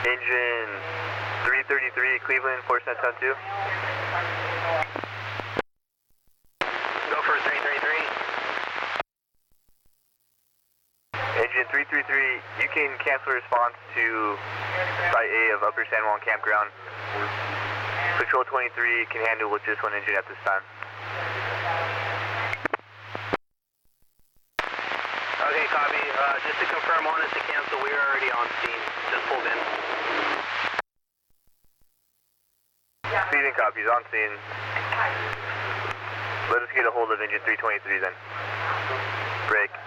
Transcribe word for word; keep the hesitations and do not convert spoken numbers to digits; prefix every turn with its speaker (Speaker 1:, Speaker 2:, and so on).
Speaker 1: Engine three thirty-three, Cleveland, four seven seven two.
Speaker 2: Go for three thirty-three.
Speaker 1: Engine three three three, you can cancel response to Site A of Upper San Juan Campground. Patrol twenty-three can handle with just one engine at this time.
Speaker 2: Okay, copy. Uh, just to confirm, on us to cancel, we are already on scene. Just pulled in.
Speaker 1: Scene copies, on scene. Let us get a hold of engine three twenty-three then. Break.